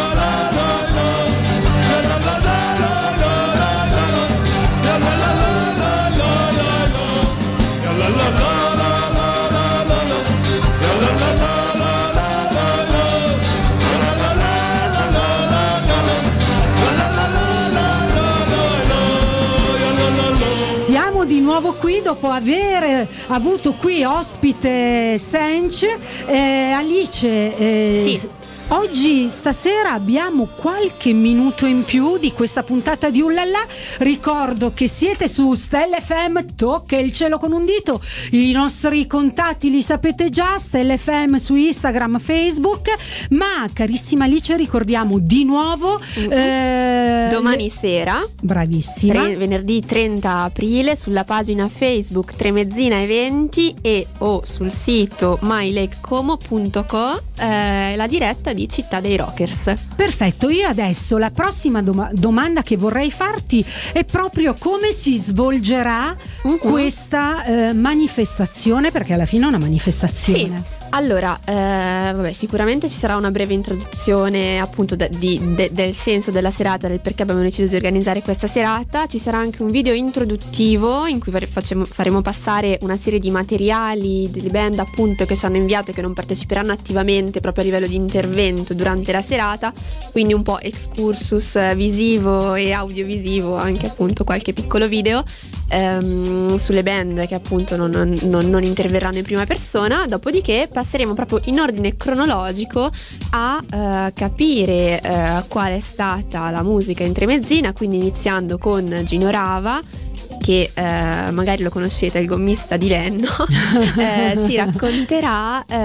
Siamo di nuovo qui dopo aver avuto qui ospite Sench, eh, Alice. Eh, sì. Oggi, stasera, abbiamo qualche minuto in più di questa puntata di Ullalla. Ricordo che siete su Stella F M, tocca il cielo con un dito. I nostri contatti li sapete già, Stella F M su Instagram, Facebook. Ma, carissima Alice, ricordiamo di nuovo uh-huh. eh, domani sera, bravissima, tre, venerdì trenta aprile, sulla pagina Facebook Tremezzina Eventi e o sul sito my lake como punto co eh, la diretta di Città dei Rockers. Perfetto, io adesso la prossima doma- domanda che vorrei farti è proprio come si svolgerà uh-huh. questa eh, manifestazione, perché alla fine è una manifestazione. Sì. Allora, eh, vabbè, sicuramente ci sarà una breve introduzione appunto de, di, de, del senso della serata, del perché abbiamo deciso di organizzare questa serata. Ci sarà anche un video introduttivo in cui facciamo, faremo passare una serie di materiali delle band appunto che ci hanno inviato e che non parteciperanno attivamente proprio a livello di intervento durante la serata, quindi un po' excursus visivo e audiovisivo, anche appunto qualche piccolo video ehm, sulle band che appunto non, non, non interverranno in prima persona. Dopodiché passeremo proprio in ordine cronologico a uh, capire uh, qual è stata la musica in Tremezzina, quindi iniziando con Gino Rava, che eh, magari lo conoscete, il gommista di Lenno, eh, ci racconterà eh,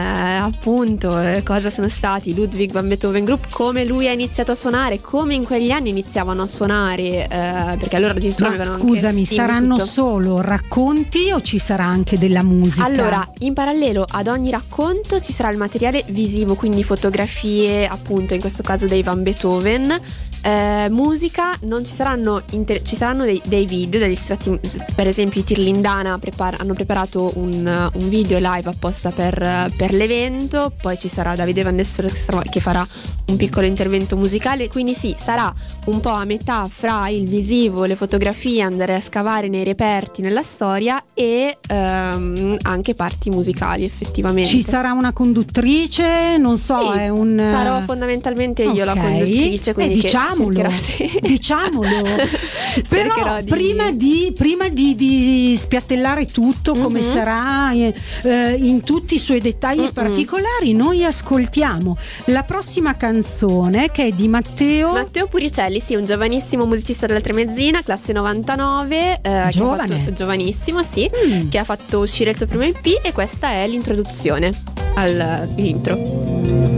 appunto eh, cosa sono stati i Ludwig van Beethoven Group, come lui ha iniziato a suonare, come in quegli anni iniziavano a suonare, eh, perché allora addirittura Ma avevano scusami, anche saranno tutto. solo racconti o ci sarà anche della musica? Allora, in parallelo ad ogni racconto ci sarà il materiale visivo, quindi fotografie appunto in questo caso dei Van Beethoven. Eh, musica non ci saranno inter- ci saranno dei, dei video, degli estratti, per esempio i Tirlindana prepar- hanno preparato un, un video live apposta per, per l'evento, poi ci sarà Davide Van Dessero che farà un piccolo intervento musicale, quindi sì, sarà un po' a metà fra il visivo, le fotografie, andare a scavare nei reperti, nella storia e ehm, anche parti musicali effettivamente. Ci sarà una conduttrice, non so, sì, è un... sarò fondamentalmente io okay. la conduttrice, quindi eh, diciamolo, che cercherò, sì. diciamolo. Però di... prima, di, prima di, di spiattellare tutto come mm-hmm. sarà eh, in tutti i suoi dettagli mm-hmm. particolari, noi ascoltiamo la prossima canzone, che è di Matteo Matteo Puricelli, sì, un giovanissimo musicista della Tremezzina, classe novantanove, eh, giovane che ha fatto, giovanissimo, sì, mm. che ha fatto uscire il suo primo E P, e questa è l'introduzione all'intro.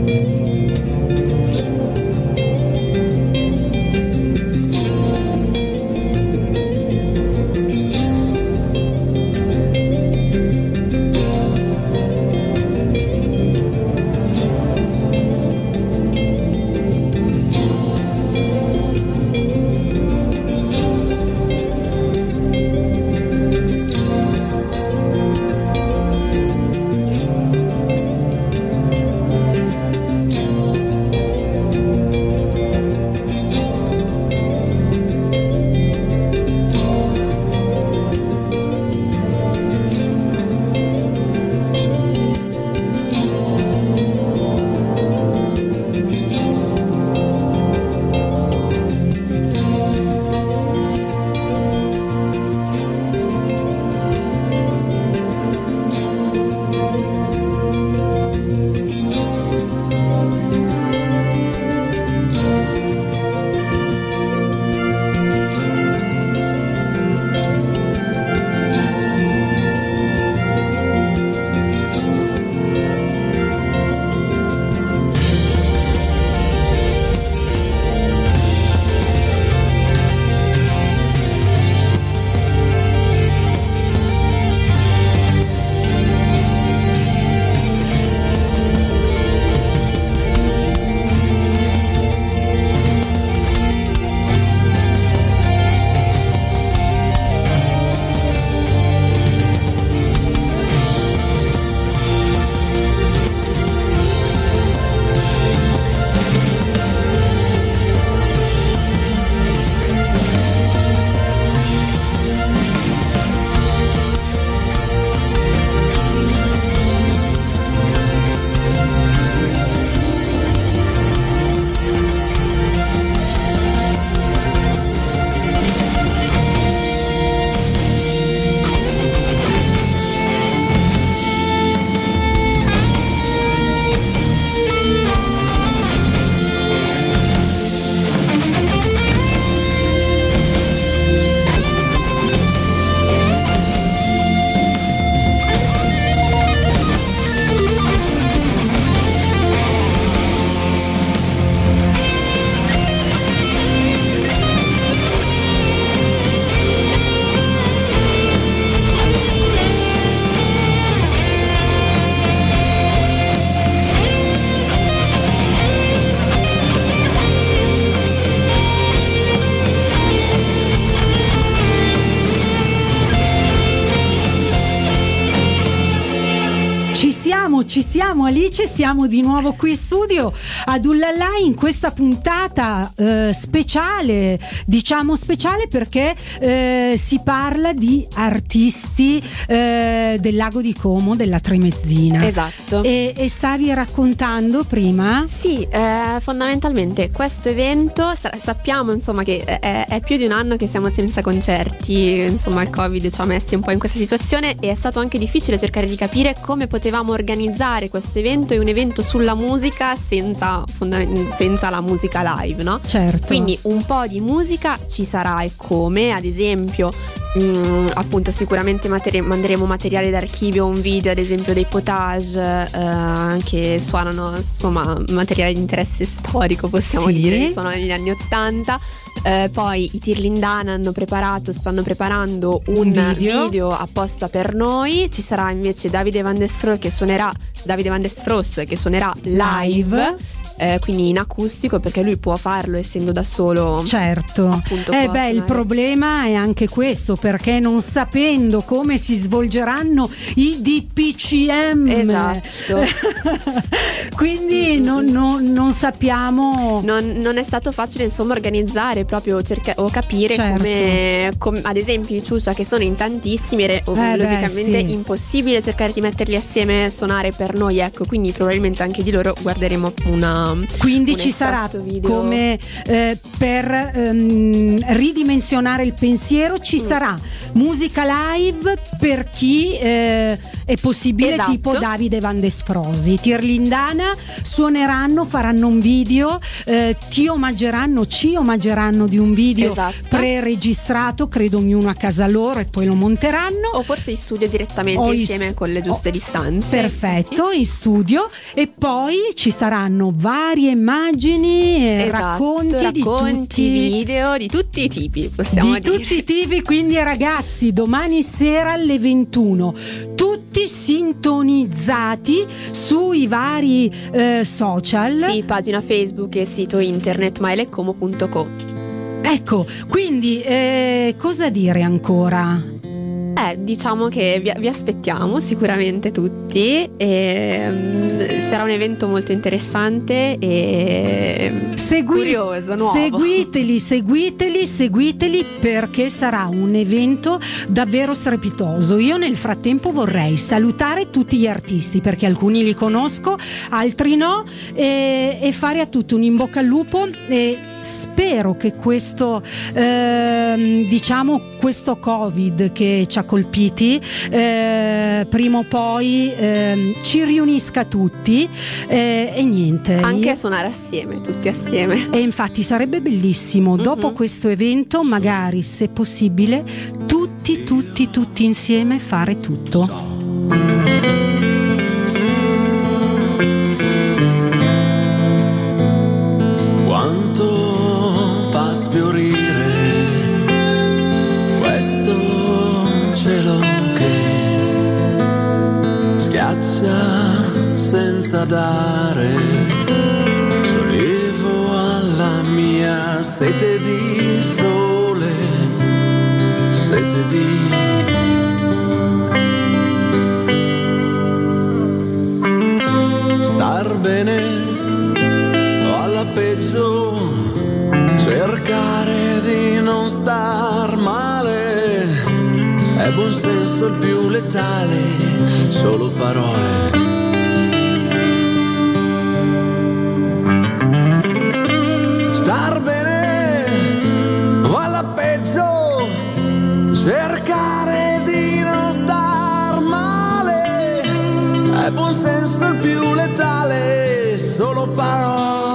Ci siamo Alice, siamo di nuovo qui in studio ad Ullallà in questa puntata eh, speciale, diciamo speciale perché eh, si parla di artisti eh, del lago di Como, della Tremezzina. Esatto. E, e stavi raccontando prima? Sì, eh, fondamentalmente questo evento sa- sappiamo insomma che è, è più di un anno che siamo senza concerti, insomma il Covid ci ha messi un po' in questa situazione e è stato anche difficile cercare di capire come potevamo organizzare questo evento e un evento sulla musica senza, fondament- senza la musica live, no? Certo. Quindi un po' di musica ci sarà, e come ad esempio mh, appunto sicuramente materi- manderemo materiale d'archivio, un video ad esempio dei Potage eh, che suonano insomma materiale di interesse storico, possiamo sì. dire, che sono negli anni ottanta. Eh, poi i Tirlindana hanno preparato, stanno preparando un video. video apposta per noi. Ci sarà invece Davide Van der Strohe che suonerà Davide Van der Strohe che suonerà live, live. eh, quindi in acustico, perché lui può farlo essendo da solo. Certo. Appunto, eh può beh, il suonare. problema è anche questo, perché non sapendo come si svolgeranno i D P C M, Esatto. quindi non, non, non sappiamo. Non, non è stato facile insomma organizzare proprio cerca- o capire Certo. come, com- ad esempio i Ciuccia, che sono in tantissimi, era ov- Eh beh, logicamente sì. impossibile cercare di metterli assieme e suonare per noi, ecco, quindi probabilmente anche di loro guarderemo una Quindi un ci sarà estratto video. come eh, per ehm, ridimensionare il pensiero, ci Mm. sarà musica live per chi eh, è possibile, Esatto. tipo Davide Van Desfrosi, Tirlindana suoneranno, faranno un video, eh, ti omaggeranno, ci omaggeranno di un video Esatto. pre-registrato, credo ognuno a casa loro, e poi lo monteranno. O forse in studio direttamente O in- insieme con le giuste o- distanze. Perfetto, in studio, e poi ci saranno varie immagini, e Esatto, racconti, racconti, di tutti video di tutti i tipi, possiamo di dire. tutti i tipi. Quindi ragazzi, domani sera alle ventuno tutti sintonizzati sui vari eh, social. Sì, pagina Facebook e sito internet maileccomo punto co. Ecco, quindi eh, cosa dire ancora? Eh, diciamo che vi, vi aspettiamo sicuramente tutti, e, mm, sarà un evento molto interessante e Segui- curioso, nuovo. Seguiteli, seguiteli, seguiteli, perché sarà un evento davvero strepitoso. Io nel frattempo vorrei salutare tutti gli artisti, perché alcuni li conosco, altri no, e, e fare a tutti un in bocca al lupo, e spero che questo ehm, diciamo questo Covid che ci ha colpiti eh, prima o poi ehm, ci riunisca tutti, eh, e niente, Anche io- a suonare assieme, tutti assieme. e infatti sarebbe bellissimo dopo Mhm. questo evento, magari se possibile tutti tutti tutti insieme fare tutto. Quanto fa sfiorire questo cielo che schiaccia senza dare sollievo alla mia sete di sole, sete di star bene o alla peggio, cercare di non star male, è buon senso il più letale, solo parole. Star bene o alla peggio, cercare di non star male, è buon senso il più letale, solo parole.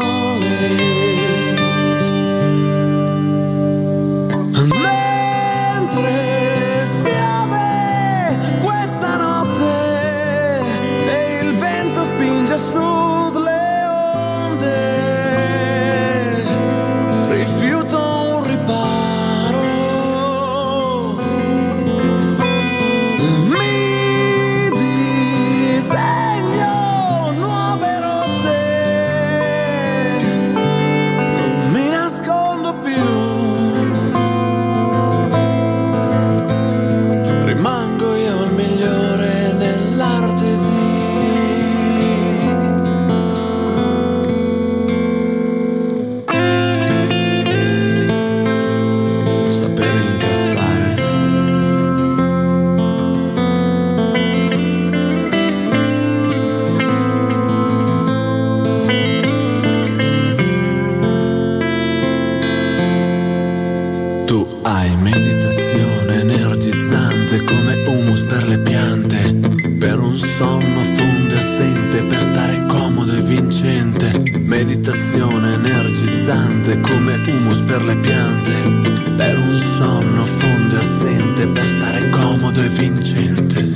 Mentre spiove questa notte e il vento spinge a sud le onde, rifiuto un riparo, mi disegno nuove rotte, non mi nascondo più, rimango io il migliore nell'arte di sapere incassare. Tu hai meditazione energizzante come humus per le piante, per un sonno fondo e assente, per stare comodo e vincente. Meditazione energizzante come humus per le piante, per un sonno fondo e assente, per stare comodo e vincente.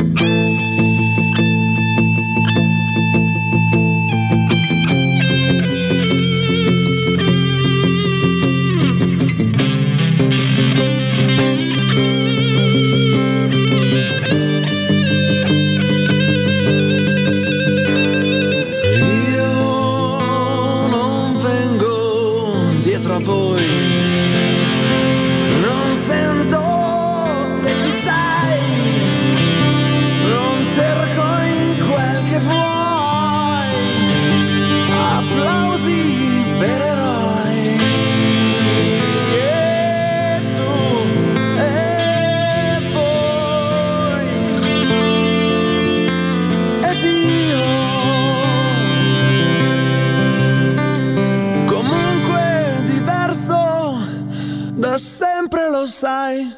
Io sai.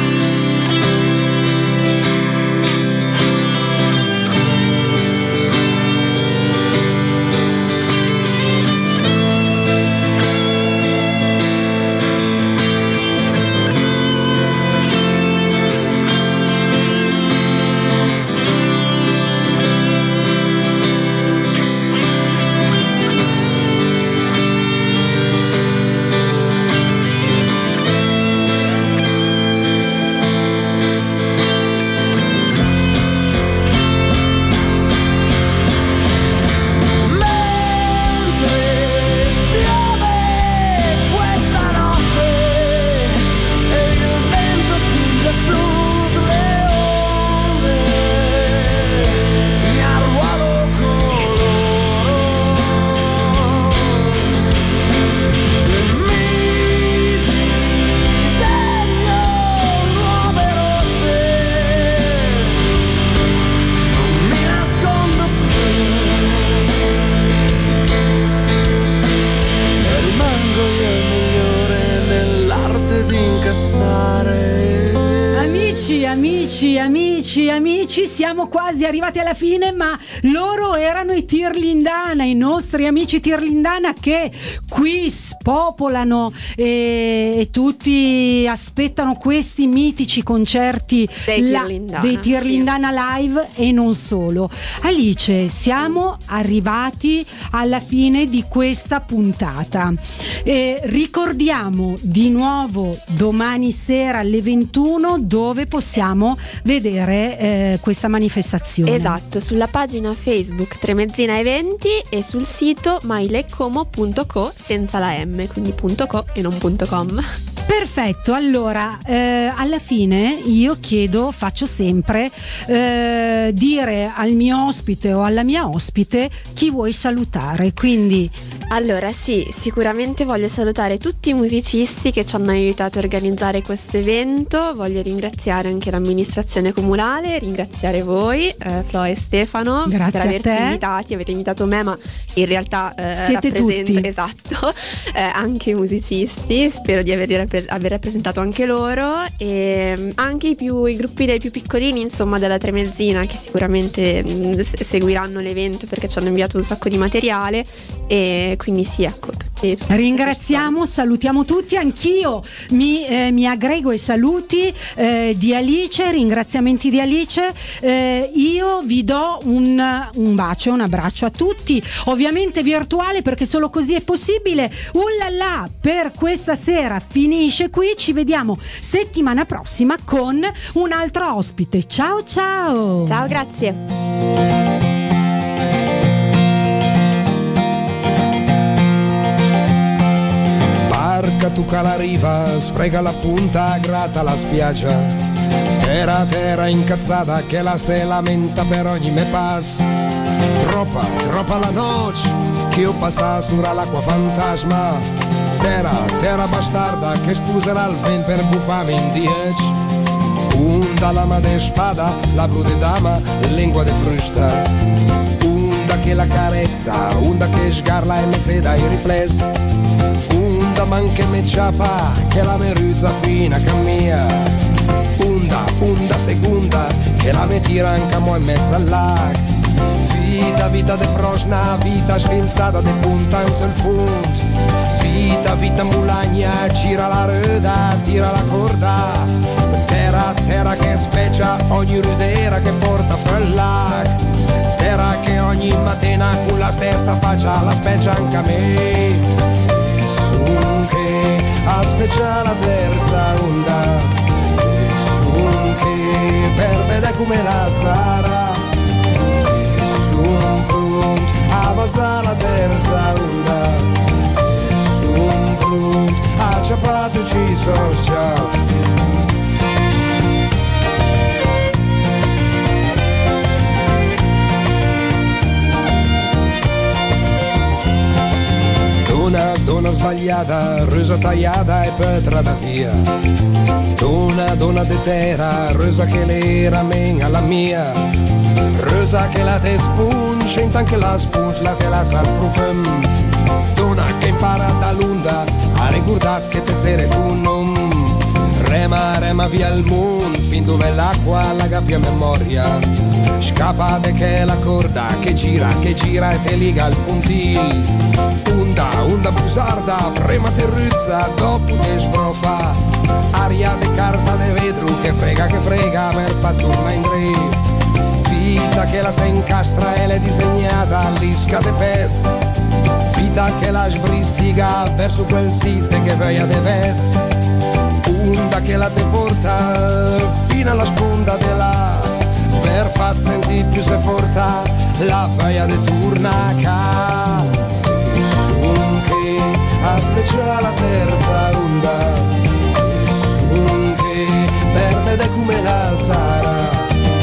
Amici, siamo quasi arrivati alla fine, ma loro erano i Tirlindana, i nostri amici Tirlindana che qui spopolano e, e tutti aspettano questi mitici concerti dei la, Tirlindana, dei Tirlindana sì. Live e non solo. Alice, siamo arrivati alla fine di questa puntata. Eh, ricordiamo di nuovo domani sera alle ventuno dove possiamo vedere eh, questa manifestazione. Esatto, sulla pagina Facebook Tremezzina Eventi e sul sito mailecomo punto co senza la M, quindi .co e non .com. Perfetto, allora eh, alla fine io chiedo, faccio sempre eh, dire al mio ospite o alla mia ospite chi vuoi salutare, quindi allora sì, sicuramente voglio salutare tutti i musicisti che ci hanno aiutato a organizzare questo evento, voglio ringraziare anche l'amministrazione comunale, ringraziare voi eh, Flo e Stefano Grazie per averci a te. invitati, avete invitato me ma in realtà eh, siete rappresento, tutti esatto, eh, anche i musicisti, spero di aver, aver rappresentato anche loro e anche i, più, i gruppi dei più piccolini insomma della Tremezzina che sicuramente mh, seguiranno l'evento perché ci hanno inviato un sacco di materiale e quindi sì, ecco, tutti, tutti ringraziamo, salutiamo tutti, anch'io mi, eh, mi aggrego ai saluti eh, di Alice, ringraziamenti di Alice, eh, io vi do un, un bacio, un abbraccio a tutti, ovviamente virtuale perché solo così è possibile. Ullala, per questa sera finisce qui, ci vediamo settimana prossima con un altro ospite. Ciao ciao! Ciao, grazie! Barca tu la riva, sfrega la punta, gratta la spiaggia. Terra, terra incazzata che la se lamenta per ogni me pass. Troppa, troppa la noce che io passa sopra l'acqua fantasma. Terra, terra bastarda che spluserà il vento per buffarmi in dieci. Unda lama de spada, la blu de dama, lingua de frusta. Unda che la carezza, unda che sgarla e me seda i riflessi. Unda man che me ciapa, che la meruzza fina cammia. Unda, unda seconda, che la me tira anche mo in mezzo al lac. Vita, vita de frosna, vita sfinzata de punta in sul fund. Vita, vita mulagna, gira la röda, tira la corda. Terra, terra che specia ogni rudera che porta sul lac. Terra che ogni mattina con la stessa faccia la speccia anche a me. Nessun che aspetta la terza onda. Nessun che per vedere come la sarà. Nessun pronto a passare la terza onda. Nessun pronto a ciapato ci so ciao. Donna, donna sbagliata, rosa tagliata e petrata via. Donna, donna de terra, rosa che l'era men alla mia. Rosa che la te spunge, intanto che la spunge la te la sa il profum. Donna che impara dall'onda a ricordare che te sere tu non. Rema rema via il moon fin dove l'acqua la gabbia memoria. Scappate che è la corda che gira, che gira e te liga al puntil. Onda, onda busarda, prema terruzza, dopo te sbrofa. Aria de carta de vetro che frega, che frega per far torna in tre. Vita che la se incastra e l'è disegnata all'isca de pes. Vita che la sbrissiga verso quel sito che veia de ves. Onda che la te porta fino alla sponda de là, per far sentire più se forta la veia de turnaca. E sun che aspetta la terza onda, e sun che per vedere come la sarà.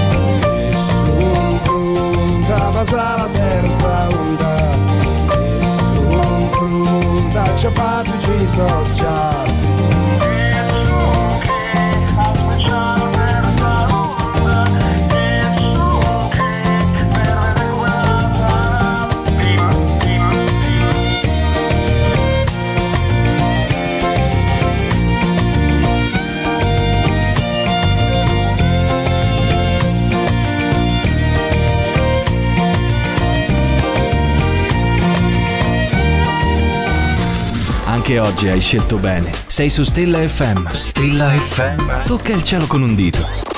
Pronta passa la terza onda e sono pronta a ciappare più ci so già. Anche oggi hai scelto bene. Sei su Stella F M. Stella F M. Tocca il cielo con un dito.